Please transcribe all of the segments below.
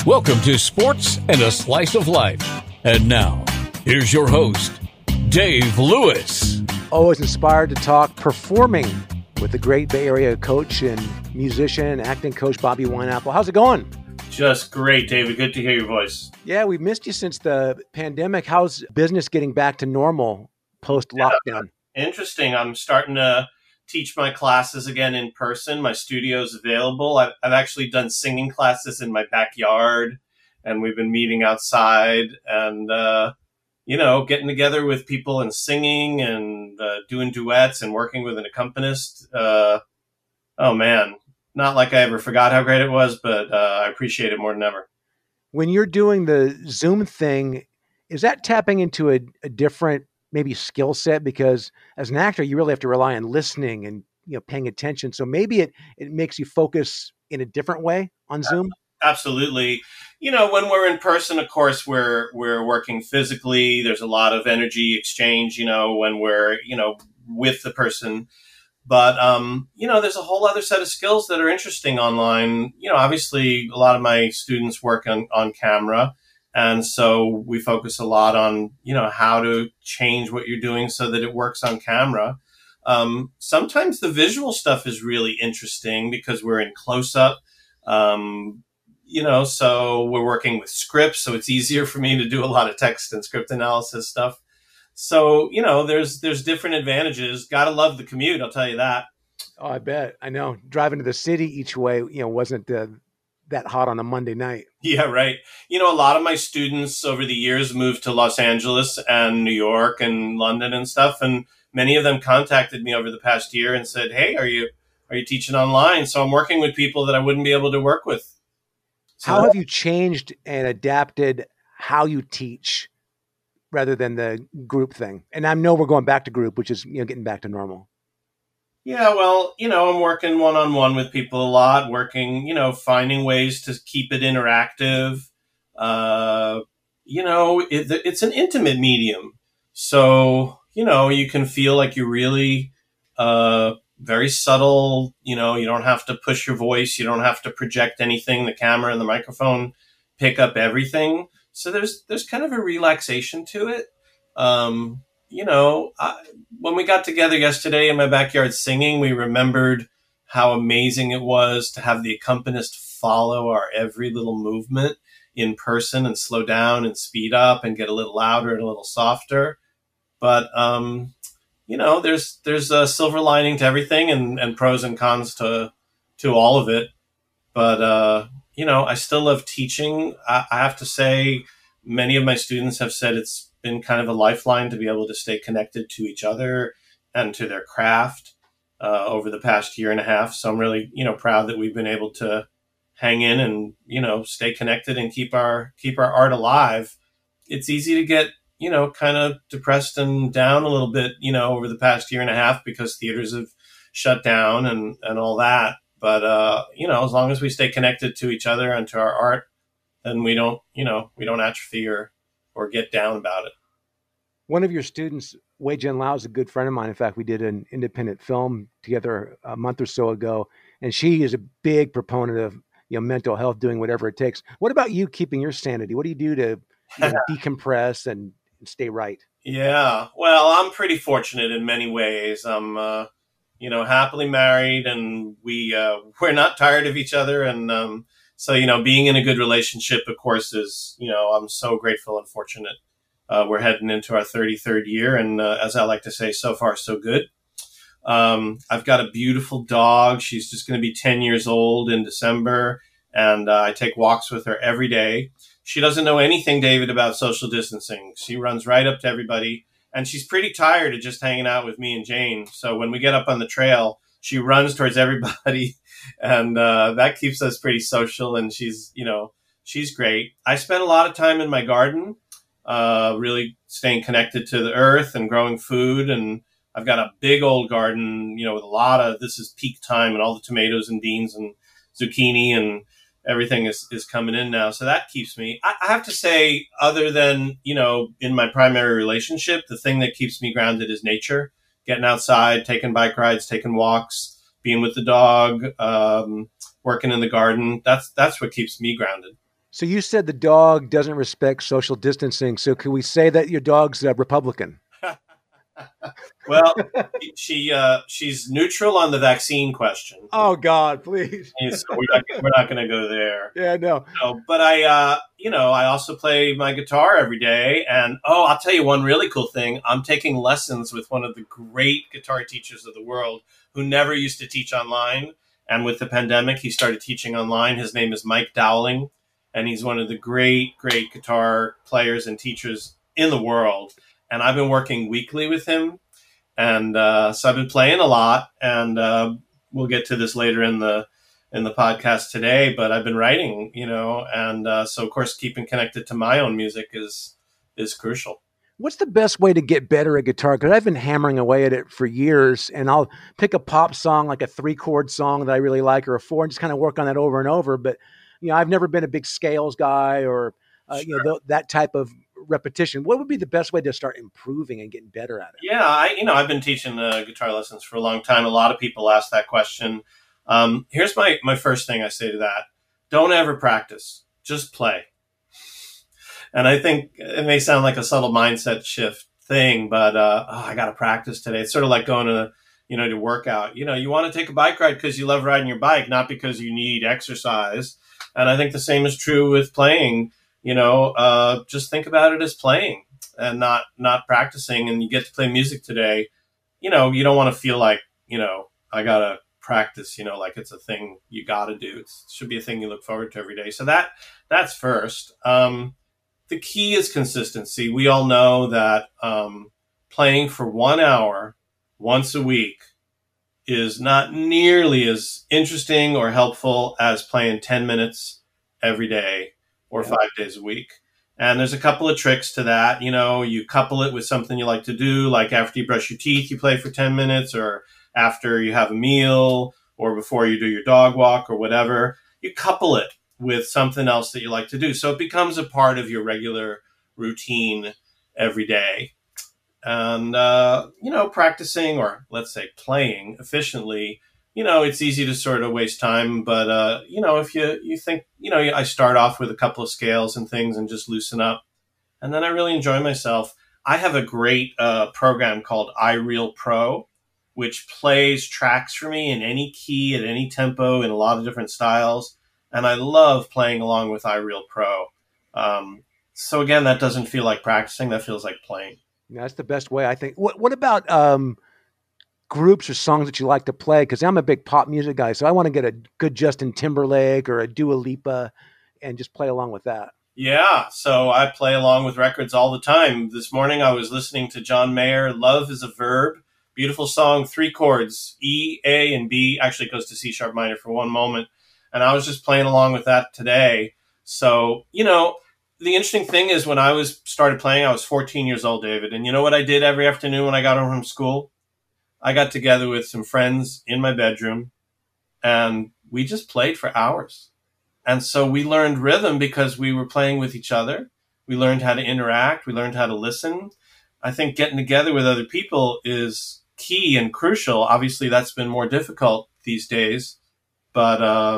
Welcome to Sports and a Slice of Life. And now, here's your host, Dave Lewis. Always inspired to talk performing with the great Bay Area coach and musician and acting coach, Bobby Wineapple. How's it going? Just great, David. Good to hear your voice. Yeah, we've missed you since the pandemic. How's business getting back to normal post-lockdown? Interesting. I'm starting to teach my classes again in person. My studio's available. I've actually done singing classes in my backyard, and we've been meeting outside and, getting together with people and singing and doing duets and working with an accompanist. Oh, man. Not like I ever forgot how great it was, but I appreciate it more than ever. When you're doing the Zoom thing, is that tapping into a different maybe skill set? Because as an actor, you really have to rely on listening and paying attention. So maybe it makes you focus in a different way on Zoom. Absolutely. When we're in person, of course, we're working physically. There's a lot of energy exchange, when we're, with the person. But, there's a whole other set of skills that are interesting online. Obviously, a lot of my students work on camera. And so we focus a lot on, how to change what you're doing so that it works on camera. Sometimes the visual stuff is really interesting because we're in close-up. So we're working with scripts. So it's easier for me to do a lot of text and script analysis stuff. So, there's different advantages. Gotta love the commute, I'll tell you that. Oh, I bet. I know. Driving to the city each way, wasn't that hot on a Monday night. Yeah, right. A lot of my students over the years moved to Los Angeles and New York and London and stuff. And many of them contacted me over the past year and said, hey, are you teaching online? So I'm working with people that I wouldn't be able to work with. So how have you changed and adapted how you teach rather than the group thing? And I know we're going back to group, which is, getting back to normal. Yeah, well, I'm working one-on-one with people a lot, working, finding ways to keep it interactive. It's an intimate medium. So, you can feel like you're really very subtle. You don't have to push your voice. You don't have to project anything. The camera and the microphone pick up everything. So there's kind of a relaxation to it. When we got together yesterday in my backyard singing, we remembered how amazing it was to have the accompanist follow our every little movement in person and slow down and speed up and get a little louder and a little softer. But, there's a silver lining to everything and pros and cons to all of it. But, I still love teaching. I have to say, many of my students have said it's been kind of a lifeline to be able to stay connected to each other and to their craft over the past year and a half. So I'm really, proud that we've been able to hang in and, stay connected and keep our art alive. It's easy to get, kind of depressed and down a little bit, over the past year and a half because theaters have shut down and all that. But, as long as we stay connected to each other and to our art, then we don't atrophy or get down about it. One of your students, Wei Jen Lau, is a good friend of mine. In fact, we did an independent film together a month or so ago, and she is a big proponent of mental health, doing whatever it takes. What about you keeping your sanity? What do you do to decompress and stay right? Yeah, well, I'm pretty fortunate in many ways. I'm happily married, and we're not tired of each other, and so, being in a good relationship, of course, is, I'm so grateful and fortunate. We're heading into our 33rd year. And as I like to say, so far, so good. I've got a beautiful dog. She's just going to be 10 years old in December. And I take walks with her every day. She doesn't know anything, David, about social distancing. She runs right up to everybody. And she's pretty tired of just hanging out with me and Jane. So when we get up on the trail, she runs towards everybody. And that keeps us pretty social. And she's great. I spend a lot of time in my garden, really staying connected to the earth and growing food. And I've got a big old garden, with this is peak time and all the tomatoes and beans and zucchini and everything is coming in now. So that keeps me, I have to say, other than, in my primary relationship, the thing that keeps me grounded is nature, getting outside, taking bike rides, taking walks, being with the dog, working in the garden. That's what keeps me grounded. So you said the dog doesn't respect social distancing. So can we say that your dog's a Republican? Well, she's neutral on the vaccine question. Oh God, please. And so we're not going to go there. Yeah, no. No, but I also play my guitar every day. And I'll tell you one really cool thing. I'm taking lessons with one of the great guitar teachers of the world who never used to teach online. And with the pandemic, he started teaching online. His name is Mike Dowling, and he's one of the great, great guitar players and teachers in the world. And I've been working weekly with him. And so I've been playing a lot, and we'll get to this later in the podcast today. But I've been writing, and so of course keeping connected to my own music is crucial. What's the best way to get better at guitar? Because I've been hammering away at it for years, and I'll pick a pop song, like a 3-chord song that I really like, or a 4, and just kind of work on that over and over. But I've never been a big scales guy, or Sure. that type of repetition. What would be the best way to start improving and getting better at it? Yeah, I've been teaching guitar lessons for a long time. A lot of people ask that question. Here's my first thing I say to that: don't ever practice, just play. And I think it may sound like a subtle mindset shift thing, but I got to practice today. It's sort of like going to workout. You want to take a bike ride because you love riding your bike, not because you need exercise. And I think the same is true with playing. Just think about it as playing and not practicing. And you get to play music today. You don't want to feel like, I got to practice, like it's a thing you got to do. It should be a thing you look forward to every day. So that's first. The key is consistency. We all know that playing for 1 hour once a week is not nearly as interesting or helpful as playing 10 minutes every day or 5 days a week. And there's a couple of tricks to that. You couple it with something you like to do, like after you brush your teeth, you play for 10 minutes, or after you have a meal, or before you do your dog walk or whatever. You couple it with something else that you like to do. So it becomes a part of your regular routine every day. And, practicing, or let's say playing efficiently, it's easy to sort of waste time. But, if you think, I start off with a couple of scales and things and just loosen up. And then I really enjoy myself. I have a great program called iReal Pro, which plays tracks for me in any key, at any tempo, in a lot of different styles. And I love playing along with iReal Pro. So again, that doesn't feel like practicing. That feels like playing. Yeah, that's the best way, I think. What about groups or songs that you like to play? Because I'm a big pop music guy, so I want to get a good Justin Timberlake or a Dua Lipa and just play along with that. Yeah, so I play along with records all the time. This morning I was listening to John Mayer, Love is a Verb. Beautiful song, 3 chords, E, A, and B. Actually, it goes to C sharp minor for one moment. And I was just playing along with that today. So, the interesting thing is when I started playing, I was 14 years old, David. And you know what I did every afternoon when I got home from school? I got together with some friends in my bedroom, and we just played for hours. And so we learned rhythm because we were playing with each other. We learned how to interact. We learned how to listen. I think getting together with other people is key and crucial. Obviously, that's been more difficult these days. But,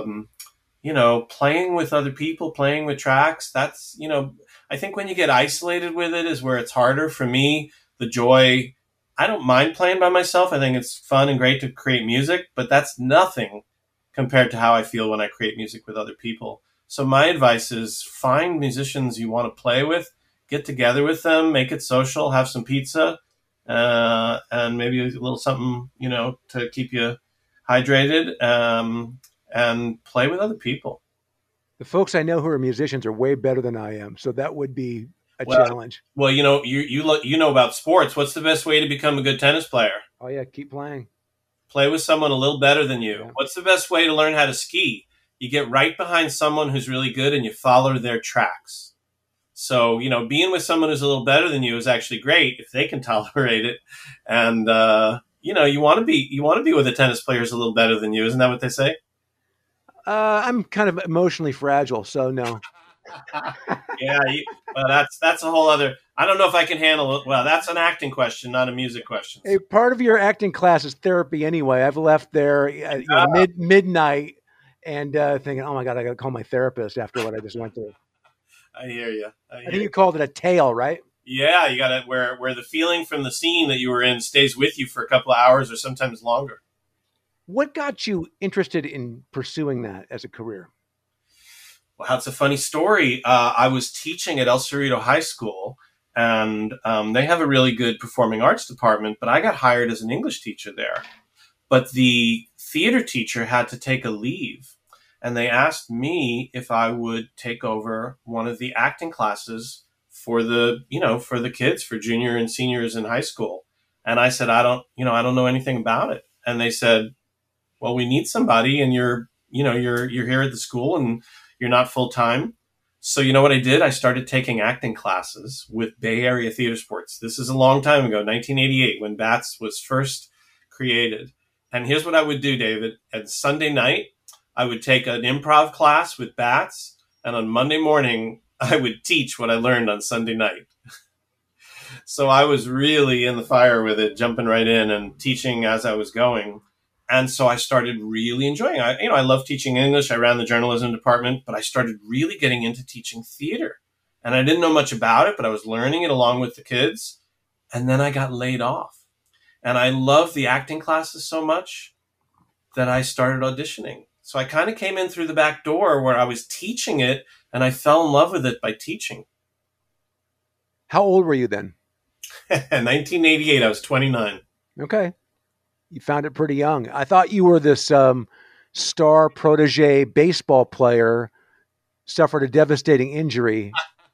playing with other people, playing with tracks, that's, I think when you get isolated with it is where it's harder. For me, the joy, I don't mind playing by myself. I think it's fun and great to create music, but that's nothing compared to how I feel when I create music with other people. So my advice is find musicians you want to play with, get together with them, make it social, have some pizza, and maybe a little something, to keep you hydrated, and play with other people. The folks I know who are musicians are way better than I am, so that would be a challenge. Well, you know about sports. What's the best way to become a good tennis player? Oh yeah, keep playing. Play with someone a little better than you. Yeah. What's the best way to learn how to ski? You get right behind someone who's really good and you follow their tracks. So, being with someone who's a little better than you is actually great if they can tolerate it. And, you want to be with a tennis player who's a little better than you. Isn't that what they say? I'm kind of emotionally fragile, so no. Yeah, that's a whole other. I don't know if I can handle it. Well, that's an acting question, not a music question. Hey, part of your acting class is therapy anyway. I've left there at midnight and thinking, oh my God, I got to call my therapist after what I just went through. I hear you. I think you called it a tale, right? Yeah, you got it. Where the feeling from the scene that you were in stays with you for a couple of hours or sometimes longer. What got you interested in pursuing that as a career? Well, that's a funny story. I was teaching at El Cerrito High School, and they have a really good performing arts department, but I got hired as an English teacher there. But the theater teacher had to take a leave, and they asked me if I would take over one of the acting classes for the kids, for junior and seniors in high school. And I said, I don't know anything about it. And they said, well, we need somebody, and you're here at the school and you're not full time. So you know what I did? I started taking acting classes with Bay Area Theater Sports. This is a long time ago, 1988, when BATS was first created. And here's what I would do, David. At Sunday night, I would take an improv class with BATS, and on Monday morning, I would teach what I learned on Sunday night. So I was really in the fire with it, jumping right in and teaching as I was going. And so I started really enjoying it. I love teaching English. I ran the journalism department, but I started really getting into teaching theater. And I didn't know much about it, but I was learning it along with the kids. And then I got laid off. And I loved the acting classes so much that I started auditioning. So I kind of came in through the back door where I was teaching it, and I fell in love with it by teaching. How old were you then? In 1988, I was 29. Okay. You found it pretty young. I thought you were this star protege baseball player, suffered a devastating injury,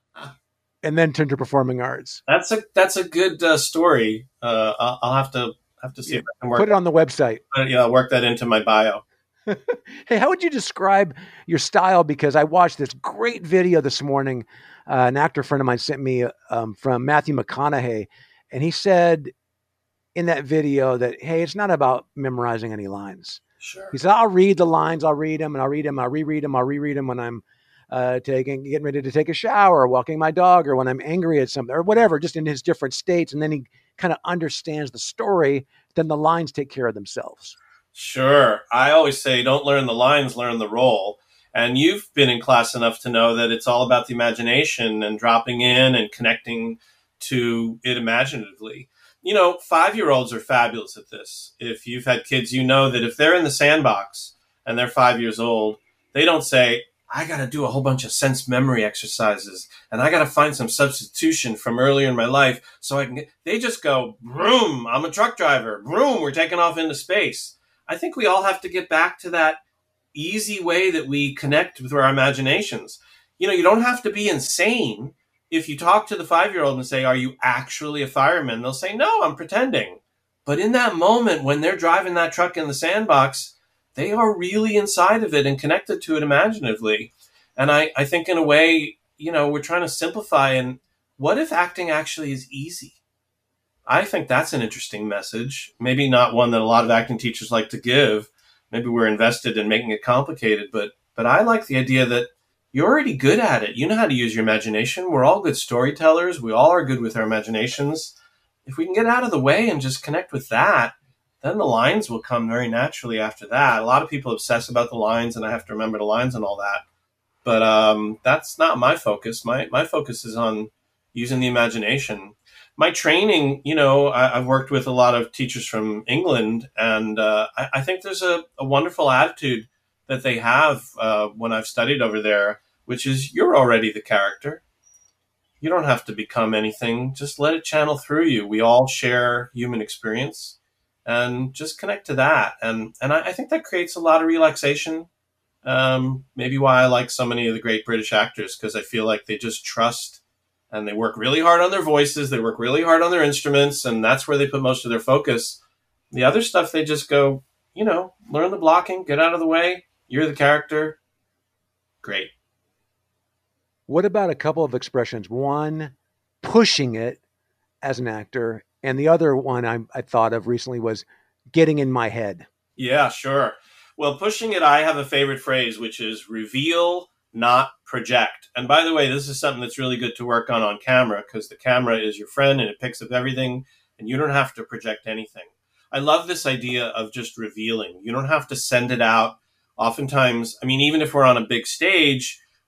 and then turned to performing arts. That's a good story. I'll have to see if I can work. Put it on the website. I'll work that into my bio. Hey, how would you describe your style? Because I watched this great video this morning. An actor friend of mine sent me from Matthew McConaughey, and he said in that video that, hey, it's not about memorizing any lines. Sure. He said, I'll read the lines, I'll read them, and I'll read them, I'll reread them, I'll reread them when I'm getting ready to take a shower, or walking my dog, or when I'm angry at something, or whatever, just in his different states. And then he kind of understands the story, then the lines take care of themselves. Sure. I always say, don't learn the lines, learn the role. And you've been in class enough to know that it's all about the imagination and dropping in and connecting to it imaginatively. 5-year-olds are fabulous at this. If you've had kids, you know that if they're in the sandbox and they're 5 years old, they don't say, I got to do a whole bunch of sense memory exercises and I got to find some substitution from earlier in my life so I can get, they just go, vroom, I'm a truck driver. Vroom, we're taking off into space. I think we all have to get back to that easy way that we connect with our imaginations. You don't have to be insane. If you talk to the 5-year-old and say, are you actually a fireman? They'll say, no, I'm pretending. But in that moment, when they're driving that truck in the sandbox, they are really inside of it and connected to it imaginatively. And I think in a way, we're trying to simplify. And what if acting actually is easy? I think that's an interesting message. Maybe not one that a lot of acting teachers like to give. Maybe we're invested in making it complicated, but I like the idea that you're already good at it. You know how to use your imagination. We're all good storytellers. We all are good with our imaginations. If we can get out of the way and just connect with that, then the lines will come very naturally after that. A lot of people obsess about the lines, and I have to remember the lines and all that. But that's not my focus. My focus is on using the imagination. My training, I've worked with a lot of teachers from England, and I think there's a wonderful attitude that they have when I've studied over there, which is you're already the character. You don't have to become anything. Just let it channel through you. We all share human experience, and just connect to that. And I think that creates a lot of relaxation. Maybe why I like so many of the great British actors, because I feel like they just trust, and they work really hard on their voices. They work really hard on their instruments, and that's where they put most of their focus. The other stuff, they just go, learn the blocking, get out of the way. You're the character. Great. What about a couple of expressions? One, pushing it as an actor, and the other one I thought of recently was getting in my head. Yeah, sure. Well, pushing it, I have a favorite phrase, which is reveal, not project. And by the way, this is something that's really good to work on camera, because the camera is your friend and it picks up everything, and you don't have to project anything. I love this idea of just revealing. You don't have to send it out. Oftentimes, even if we're on a big stage,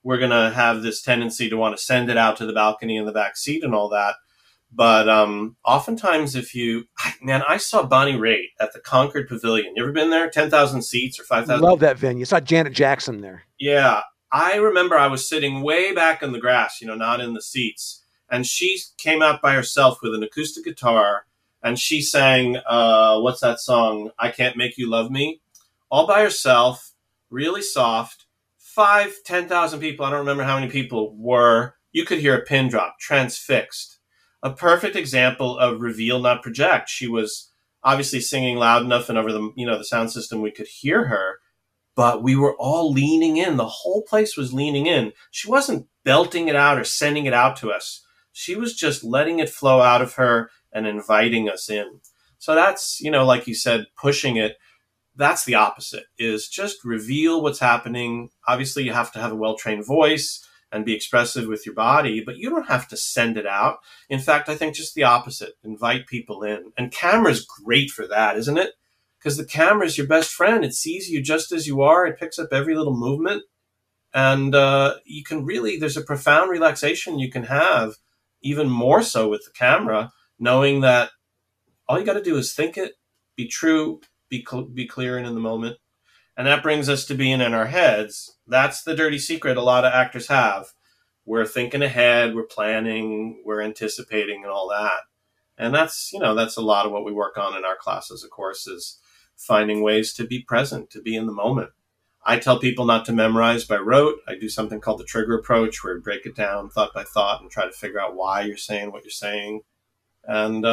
we're going to have this tendency to want to send it out to the balcony and the back seat and all that. But oftentimes I saw Bonnie Raitt at the Concord Pavilion. You ever been there? 10,000 seats or 5,000? Love that venue. Saw Janet Jackson there. Yeah. I remember I was sitting way back in the grass, not in the seats. And she came out by herself with an acoustic guitar. And she sang, what's that song? I Can't Make You Love Me. All by herself, really soft. 10,000 people. I don't remember how many people were. You could hear a pin drop, transfixed. A perfect example of reveal, not project. She was obviously singing loud enough and over the sound system we could hear her, but we were all leaning in. The whole place was leaning in. She wasn't belting it out or sending it out to us. She was just letting it flow out of her and inviting us in. So that's, like you said, pushing it. That's the opposite, is just reveal what's happening. Obviously, you have to have a well-trained voice and be expressive with your body, but you don't have to send it out. In fact, I think just the opposite, invite people in. And camera's great for that, isn't it? Because the camera is your best friend. It sees you just as you are. It picks up every little movement. And you can really, there's a profound relaxation you can have, even more so with the camera, knowing that all you got to do is think it, be true, be clear and in the moment. And that brings us to being in our heads. That's the dirty secret a lot of actors have. We're thinking ahead, we're planning, we're anticipating and all that. And that's a lot of what we work on in our classes, of course, is finding ways to be present, to be in the moment. I tell people not to memorize by rote. I do something called the trigger approach, where we break it down thought by thought and try to figure out why you're saying what you're saying. And,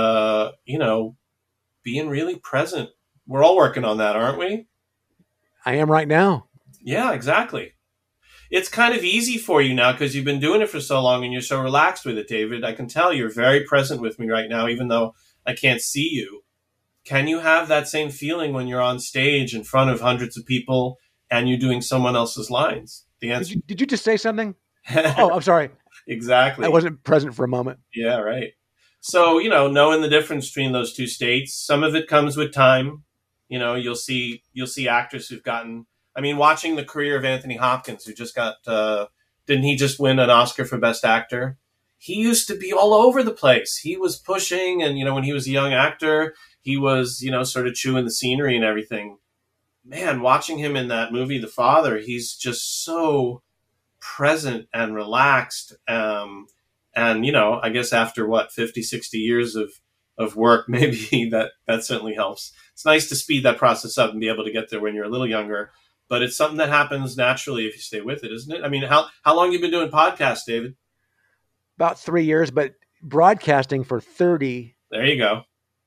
being really present. We're all working on that, aren't we? I am right now. Yeah, exactly. It's kind of easy for you now because you've been doing it for so long and you're so relaxed with it, David. I can tell you're very present with me right now, even though I can't see you. Can you have that same feeling when you're on stage in front of hundreds of people and you're doing someone else's lines? The answer. Did you just say something? Oh, I'm sorry. Exactly. I wasn't present for a moment. Yeah, right. So, knowing the difference between those two states, some of it comes with time. You'll see actors who've gotten, watching the career of Anthony Hopkins, who just got, didn't he just win an Oscar for Best Actor? He used to be all over the place. He was pushing, and, when he was a young actor, he was, sort of chewing the scenery and everything. Man, watching him in that movie, The Father, he's just so present and relaxed. And, I guess after 50, 60 years of work, maybe that certainly helps. It's nice to speed that process up and be able to get there when you're a little younger, but it's something that happens naturally if you stay with it, isn't it? How long have you been doing podcasts, David? About 3 years, but broadcasting for 30. There you go.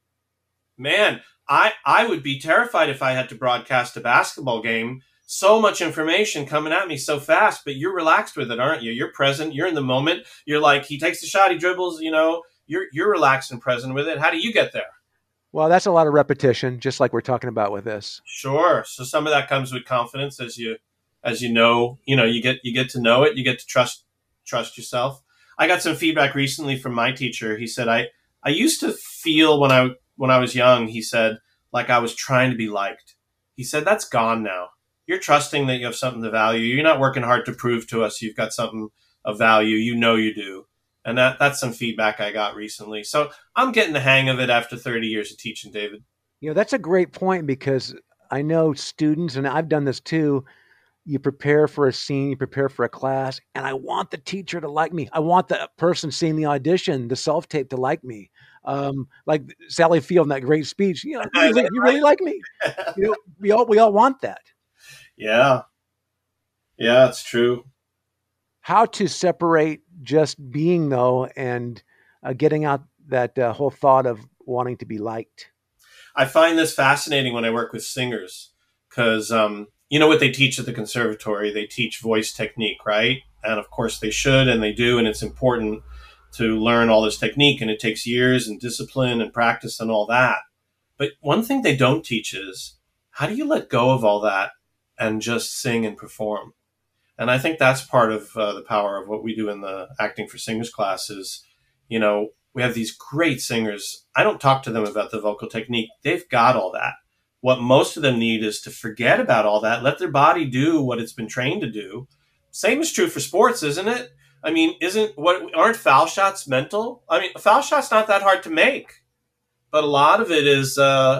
Man, I would be terrified if I had to broadcast a basketball game. So much information coming at me so fast, but you're relaxed with it, aren't you? You're present. You're in the moment. You're like, he takes the shot, he dribbles, you're relaxed and present with it. How do you get there? Well, that's a lot of repetition, just like we're talking about with this. Sure. So some of that comes with confidence as you get to know it. You get to trust yourself. I got some feedback recently from my teacher. He said, I used to feel when I was young, he said, like I was trying to be liked. He said, that's gone now. You're trusting that you have something to value. You're not working hard to prove to us you've got something of value. You do. And that's some feedback I got recently. So I'm getting the hang of it after 30 years of teaching, David. That's a great point, because I know students, and I've done this too, you prepare for a scene, you prepare for a class, and I want the teacher to like me. I want the person seeing the audition, the self-tape, to like me. Like Sally Field in that great speech, you really like me. We all want that. Yeah. Yeah, it's true. How to separate just being, though, and getting out that whole thought of wanting to be liked. I find this fascinating when I work with singers, because what they teach at the conservatory, they teach voice technique, right? And of course they should, and they do, and it's important to learn all this technique, and it takes years and discipline and practice and all that. But one thing they don't teach is, how do you let go of all that and just sing and perform? And I think that's part of the power of what we do in the Acting for Singers classes. We have these great singers. I don't talk to them about the vocal technique. They've got all that. What most of them need is to forget about all that, let their body do what it's been trained to do, Same is true for sports, isn't it? I mean, aren't foul shots mental? I mean, a foul shot's not that hard to make, but a lot of it is,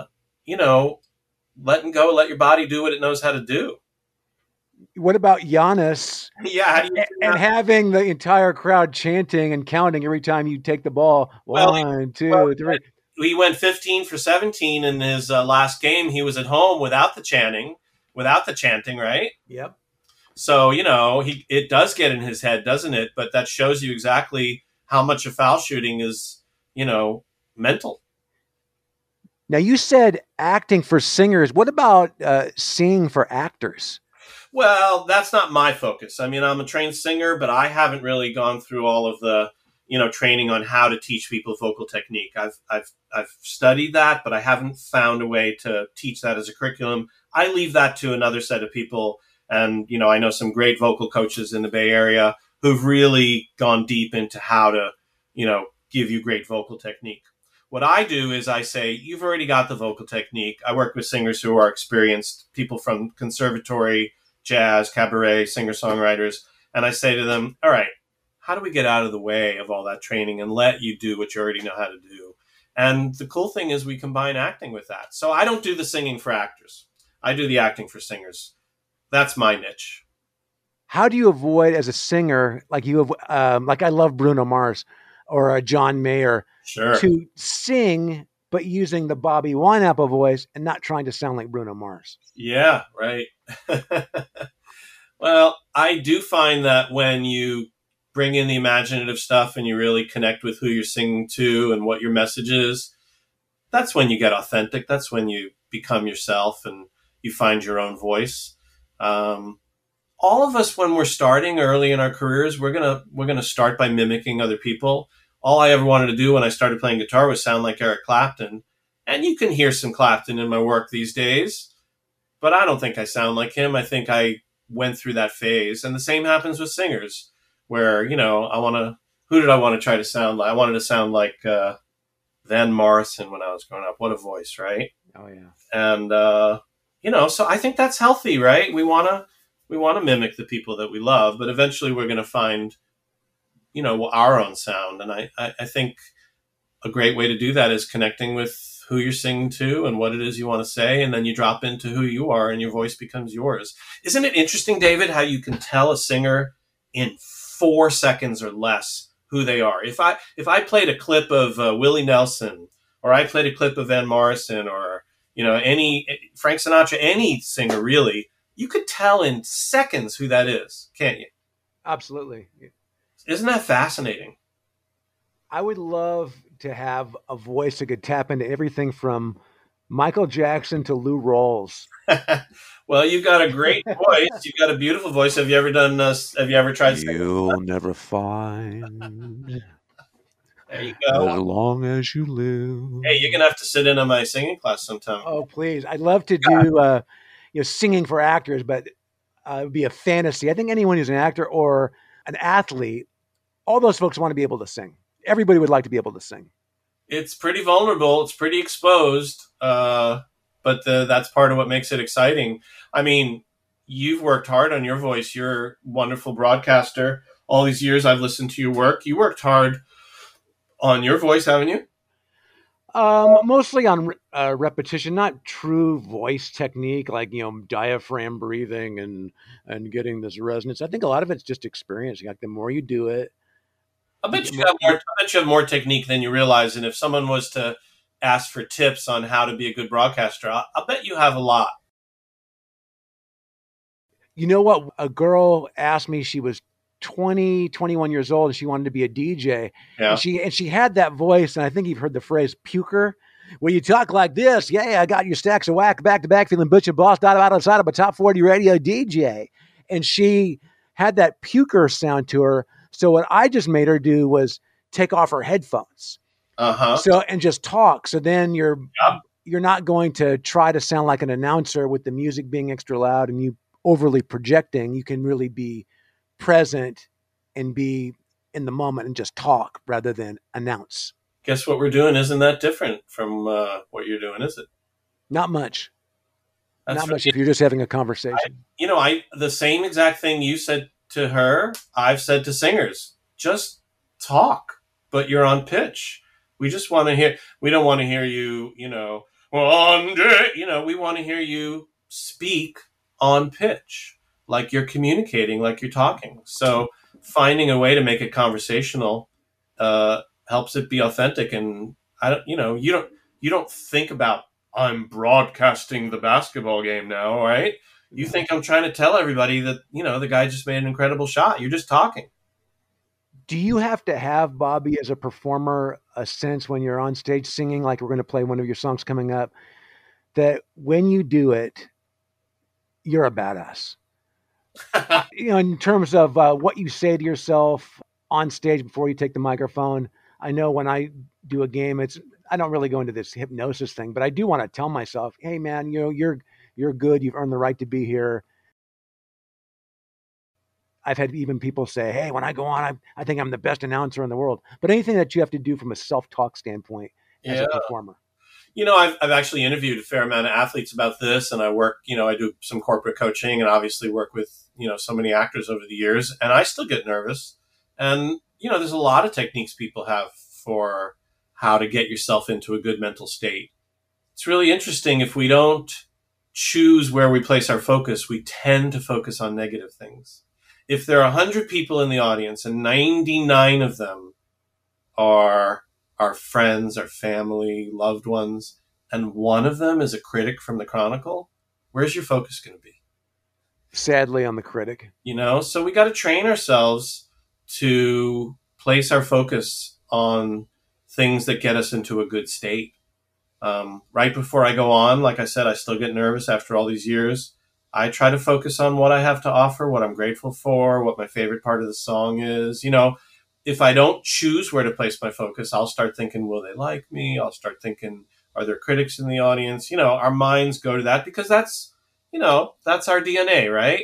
letting go, let your body do what it knows how to do. What about Giannis? Yeah, how do you and having the entire crowd chanting and counting every time you take the ball? One, two, three. He went 15 for 17 in his last game. He was at home without the chanting, right? Yep. So, it does get in his head, doesn't it? But that shows you exactly how much of foul shooting is, mental. Now, you said acting for singers. What about singing for actors? Well, that's not my focus. I mean, I'm a trained singer, but I haven't really gone through all of the, training on how to teach people vocal technique. I've studied that, but I haven't found a way to teach that as a curriculum. I leave that to another set of people. And, I know some great vocal coaches in the Bay Area who've really gone deep into how to, give you great vocal technique. What I do is I say, you've already got the vocal technique. I work with singers who are experienced, people from conservatory, jazz, cabaret, singer-songwriters. And I say to them, all right, how do we get out of the way of all that training and let you do what you already know how to do? And the cool thing is we combine acting with that. So I don't do the singing for actors. I do the acting for singers. That's my niche. How do you avoid, as a singer, like I love Bruno Mars or John Mayer, sure, to sing but using the Bobby Wineapple voice and not trying to sound like Bruno Mars? Yeah, right. Well, I do find that when you bring in the imaginative stuff and you really connect with who you're singing to and what your message is, that's when you get authentic. That's when you become yourself and you find your own voice. All of us, when we're starting early in our careers, we're gonna start by mimicking other people. All I ever wanted to do when I started playing guitar was sound like Eric Clapton. And you can hear some Clapton in my work these days, but I don't think I sound like him. I think I went through that phase. And the same happens with singers where, who did I want to try to sound like? I wanted to sound like Van Morrison when I was growing up. What a voice, right? Oh, yeah. And, so I think that's healthy, right? We want to mimic the people that we love, but eventually we're going to find, our own sound. And I think a great way to do that is connecting with who you're singing to and what it is you want to say. And then you drop into who you are and your voice becomes yours. Isn't it interesting, David, how you can tell a singer in 4 seconds or less who they are? If I played a clip of Willie Nelson, or I played a clip of Van Morrison, or, any Frank Sinatra, any singer really, you could tell in seconds who that is, can't you? Absolutely. Isn't that fascinating? I would love to have a voice that could tap into everything from Michael Jackson to Lou Rawls. Well, you've got a great voice. You've got a beautiful voice. Have you ever tried singing? You'll never find. There you go. As long as you live. Hey, you're gonna have to sit in on my singing class sometime. Oh, please! I'd love to do singing for actors, but it would be a fantasy. I think anyone who's an actor or an athlete, all those folks want to be able to sing. Everybody would like to be able to sing. It's pretty vulnerable. It's pretty exposed, but that's part of what makes it exciting. I mean, you've worked hard on your voice. You're a wonderful broadcaster. All these years I've listened to your work. You worked hard on your voice, haven't you? Mostly on repetition, not true voice technique, like, diaphragm breathing and getting this resonance. I think a lot of it's just experience. Like, the more you do it, I bet you have more technique than you realize. And if someone was to ask for tips on how to be a good broadcaster, I bet you have a lot. You know what? A girl asked me, she was 20, 21 years old, and she wanted to be a DJ. Yeah. And she had that voice, and I think you've heard the phrase puker, where you talk like this. Yeah, I got your stacks of whack back to back, feeling butch and bossed out outside of a top 40 radio DJ. And she had that puker sound to her. So what I just made her do was take off her headphones. So, and just talk. So then you're not going to try to sound like an announcer with the music being extra loud and you overly projecting. You can really be present and be in the moment and just talk rather than announce. Guess what we're doing isn't that different from what you're doing, is it? Not much. That's Not much if you're just having a conversation. The same exact thing you said to her, I've said to singers, just talk, but you're on pitch. We just want to hear, we don't want to hear you, one day, we want to hear you speak on pitch, like you're communicating, like you're talking. So finding a way to make it conversational helps it be authentic. And you don't think about, I'm broadcasting the basketball game now, right? You think I'm trying to tell everybody that, the guy just made an incredible shot. You're just talking. Do you have to have, Bobby, as a performer, a sense when you're on stage singing, like we're going to play one of your songs coming up, that when you do it, you're a badass? In terms of what you say to yourself on stage before you take the microphone. I know when I do a game, I don't really go into this hypnosis thing, but I do want to tell myself, hey man, you're good. You've earned the right to be here. I've had even people say, hey, when I go on, I think I'm the best announcer in the world. But anything that you have to do from a self-talk standpoint as a performer. I've actually interviewed a fair amount of athletes about this, and I work, I do some corporate coaching and obviously work with, so many actors over the years, and I still get nervous. And, there's a lot of techniques people have for how to get yourself into a good mental state. It's really interesting. If we don't choose where we place our focus, we tend to focus on negative things. If there are 100 people in the audience and 99 of them are our friends, our family, loved ones, and one of them is a critic from the Chronicle, where's your focus going to be? Sadly, on the critic. So we got to train ourselves to place our focus on things that get us into a good state. Right before I go on, like I said, I still get nervous after all these years. I try to focus on what I have to offer, what I'm grateful for, what my favorite part of the song is. If I don't choose where to place my focus, I'll start thinking, will they like me? I'll start thinking, are there critics in the audience? Our minds go to that because that's our DNA, right?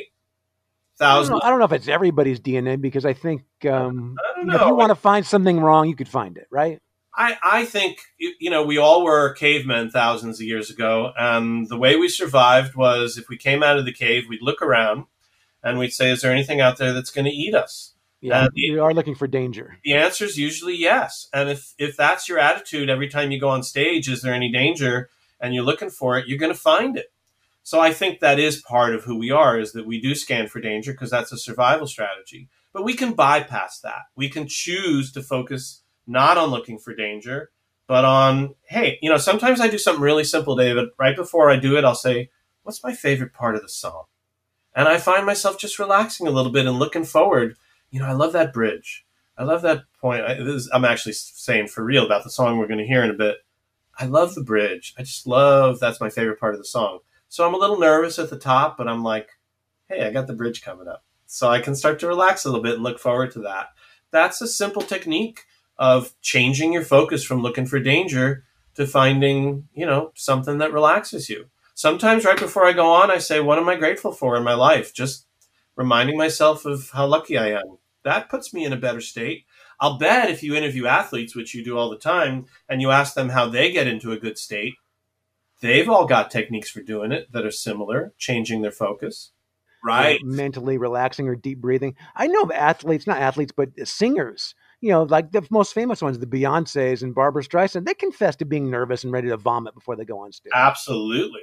I don't know if it's everybody's DNA, because I think if you want to find something wrong, you could find it, right? I think, we all were cavemen thousands of years ago. And the way we survived was, if we came out of the cave, we'd look around and we'd say, is there anything out there that's going to eat us? Yeah, you are looking for danger. The answer is usually yes. And if that's your attitude every time you go on stage, is there any danger, and you're looking for it, you're going to find it. So I think that is part of who we are, is that we do scan for danger because that's a survival strategy. But we can bypass that. We can choose to focus not on looking for danger, but on, hey, sometimes I do something really simple, David. Right before I do it, I'll say, what's my favorite part of the song? And I find myself just relaxing a little bit and looking forward. I love that bridge. I love that point. I'm actually saying for real about the song we're going to hear in a bit. I love the bridge. That's my favorite part of the song. So I'm a little nervous at the top, but I'm like, hey, I got the bridge coming up. So I can start to relax a little bit and look forward to that. That's a simple technique of changing your focus from looking for danger to finding, something that relaxes you. Sometimes right before I go on, I say, what am I grateful for in my life? Just reminding myself of how lucky I am. That puts me in a better state. I'll bet if you interview athletes, which you do all the time, and you ask them how they get into a good state, they've all got techniques for doing it that are similar, changing their focus. Right. Mentally relaxing or deep breathing. I know of athletes, not athletes, but singers, like the most famous ones, the Beyoncés and Barbra Streisand, they confess to being nervous and ready to vomit before they go on stage. Absolutely.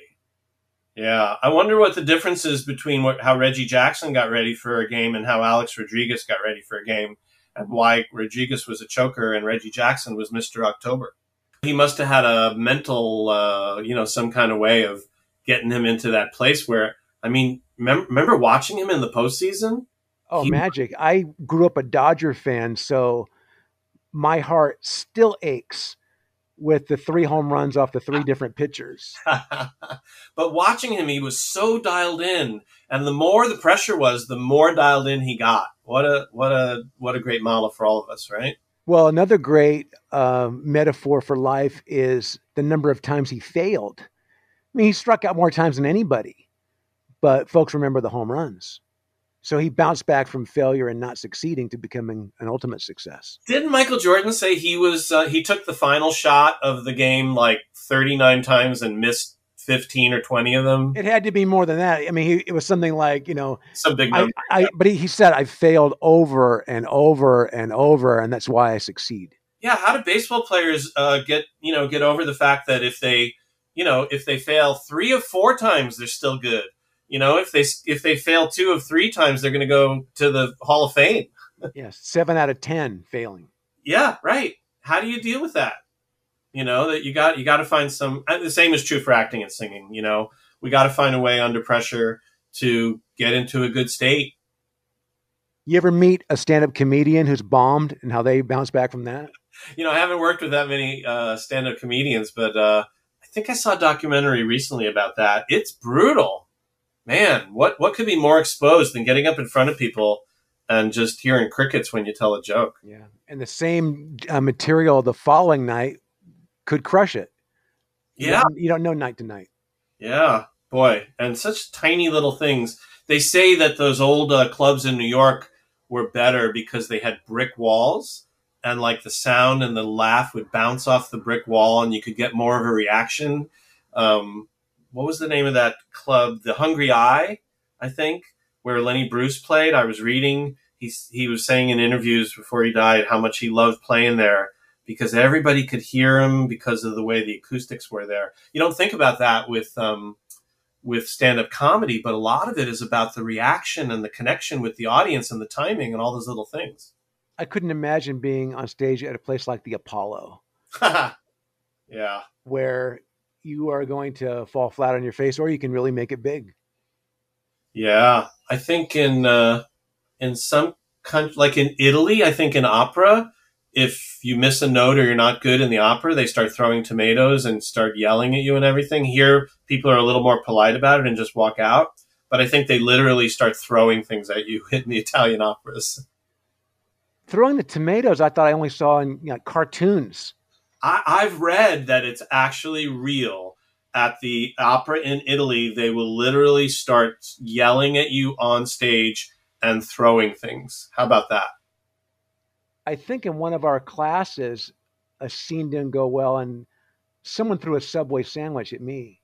Yeah. I wonder what the difference is between how Reggie Jackson got ready for a game and how Alex Rodriguez got ready for a game, and why Rodriguez was a choker and Reggie Jackson was Mr. October. He must have had a mental, some kind of way of getting him into that place where, remember watching him in the postseason? Oh, magic. I grew up a Dodger fan, so my heart still aches with the 3 home runs off the 3 different pitchers. But watching him, he was so dialed in, and the more the pressure was, the more dialed in he got. What a great model for all of us, right? Well, another great metaphor for life is the number of times he failed. He struck out more times than anybody, but folks remember the home runs. So he bounced back from failure and not succeeding to becoming an ultimate success. Didn't Michael Jordan say he took the final shot of the game like 39 times and missed 15 or 20 of them. It had to be more than that. I mean, it was something like, Some big number. But he said, I failed over and over and over, and that's why I succeed. Yeah. How do baseball players get over the fact that if they fail 3 of 4 times, they're still good. If they fail 2 of 3 times, they're going to go to the Hall of Fame. Yes, 7 out of 10 failing. Yeah, right. How do you deal with that? That you got to find some. The same is true for acting and singing. We got to find a way under pressure to get into a good state. You ever meet a stand-up comedian who's bombed and how they bounce back from that? I haven't worked with that many stand-up comedians, but I think I saw a documentary recently about that. It's brutal, man. What could be more exposed than getting up in front of people and just hearing crickets when you tell a joke? Yeah, and the same material the following night could crush it. Yeah. You don't know night to night. Yeah, boy. And such tiny little things. They say that those old clubs in New York were better because they had brick walls, and like the sound and the laugh would bounce off the brick wall and you could get more of a reaction. What was the name of that club? The Hungry Eye, I think, where Lenny Bruce played. I was reading, he was saying in interviews before he died how much he loved playing there, because everybody could hear him because of the way the acoustics were there. You don't think about that with stand-up comedy, but a lot of it is about the reaction and the connection with the audience and the timing and all those little things. I couldn't imagine being on stage at a place like the Apollo. Yeah. Where you are going to fall flat on your face, or you can really make it big. Yeah. I think in some country, like in Italy, I think in opera, if you miss a note or you're not good in the opera, they start throwing tomatoes and start yelling at you and everything. Here, people are a little more polite about it and just walk out. But I think they literally start throwing things at you in the Italian operas. Throwing the tomatoes, I thought I only saw in cartoons. I've read that it's actually real. At the opera in Italy, they will literally start yelling at you on stage and throwing things. How about that? I think in one of our classes, a scene didn't go well, and someone threw a Subway sandwich at me.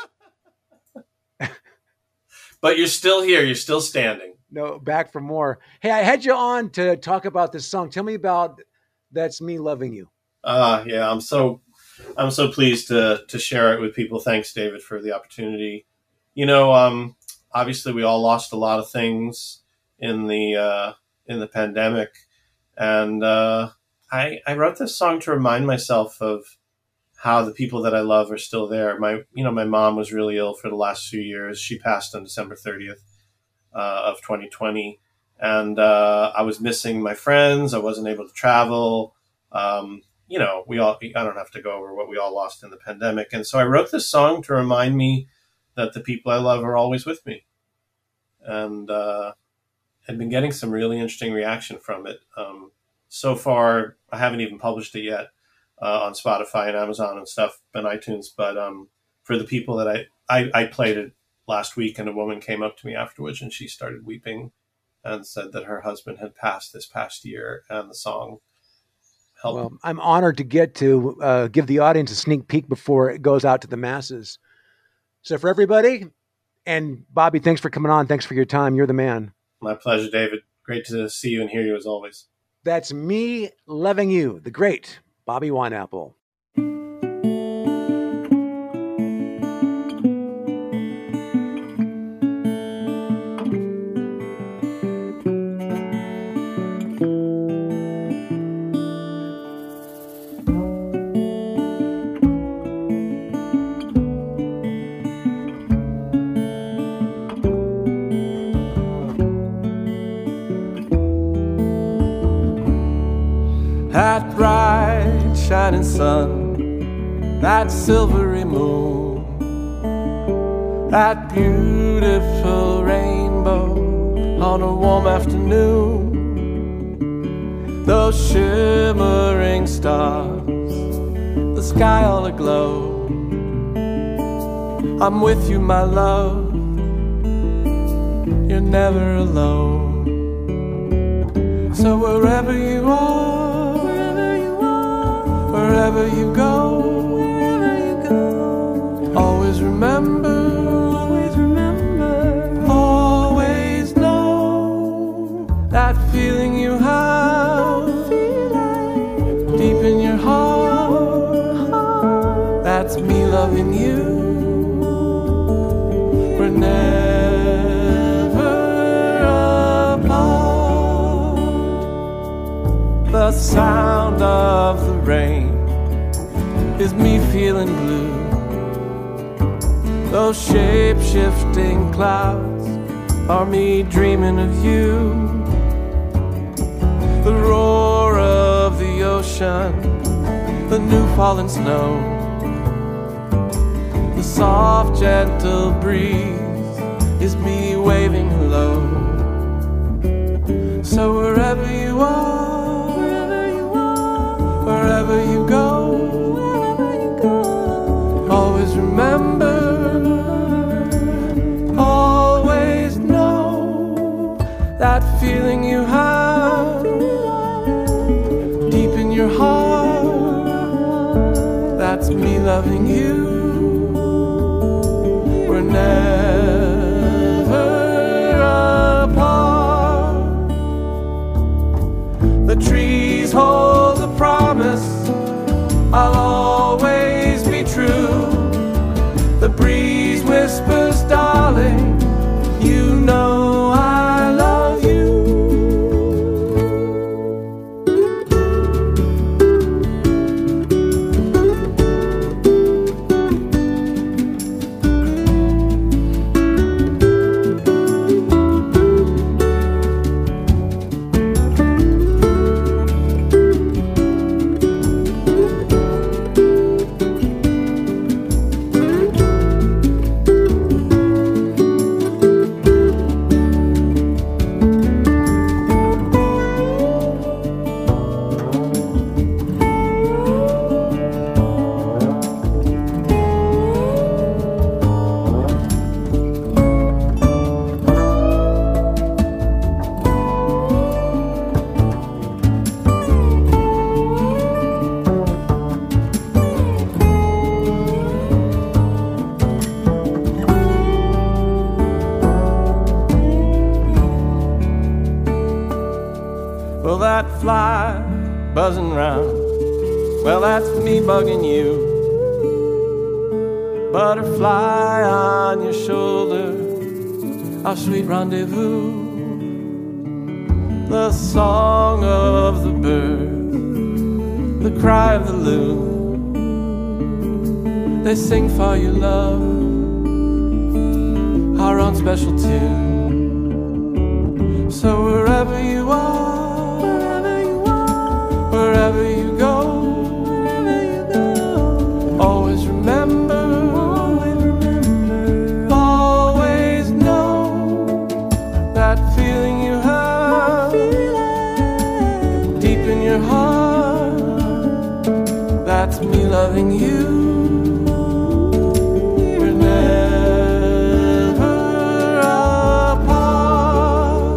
But you're still here. You're still standing. No, back for more. Hey, I had you on to talk about this song. Tell me about That's Me Loving You. Yeah, I'm so pleased to share it with people. Thanks, David, for the opportunity. Obviously we all lost a lot of things in the pandemic. And I wrote this song to remind myself of how the people that I love are still there. My mom was really ill for the last few years. She passed on December 30th of 2020. And I was missing my friends. I wasn't able to travel. I don't have to go over what we all lost in the pandemic. And so I wrote this song to remind me that the people I love are always with me. And I've been getting some really interesting reaction from it. So far, I haven't even published it yet on Spotify and Amazon and stuff and iTunes. But for the people that I played it last week, and a woman came up to me afterwards and she started weeping and said that her husband had passed this past year, and the song helped. Well, I'm honored to get to give the audience a sneak peek before it goes out to the masses. So for everybody, and Bobby, thanks for coming on. Thanks for your time. You're the man. My pleasure, David. Great to see you and hear you as always. That's Me Loving You, the great Bobby Wineapple. That bright shining sun, that silvery moon, that beautiful rainbow on a warm afternoon, those shimmering stars, the sky all aglow. I'm with you, my love, you're never alone. So wherever you are, wherever you go, always remember always remember, always know that feeling you have deep in your heart. That's me loving you. We're never apart. The sound of the rain is me feeling blue. Those shape-shifting clouds are me dreaming of you. The roar of the ocean, the new fallen snow, the soft, gentle breeze is me waving hello. So wherever you are, wherever you go, always remember, always know that feeling you have deep in your heart. That's me loving you. We're never apart. The trees hold the promise I'll always be true. The breeze whispers, darling, you know I love you. Well, that fly buzzing round, well, that's me bugging you. Butterfly on your shoulder, our sweet rendezvous. The song of the bird, the cry of the loon, they sing for you, love, our own special tune. So wherever you are, wherever you go, always remember, always know that feeling you have deep in your heart. That's me loving you. We're never apart.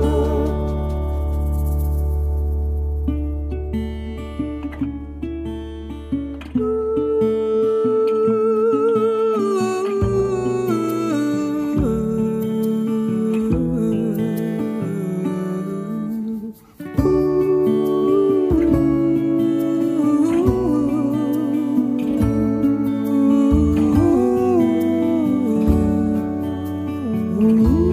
Ooh.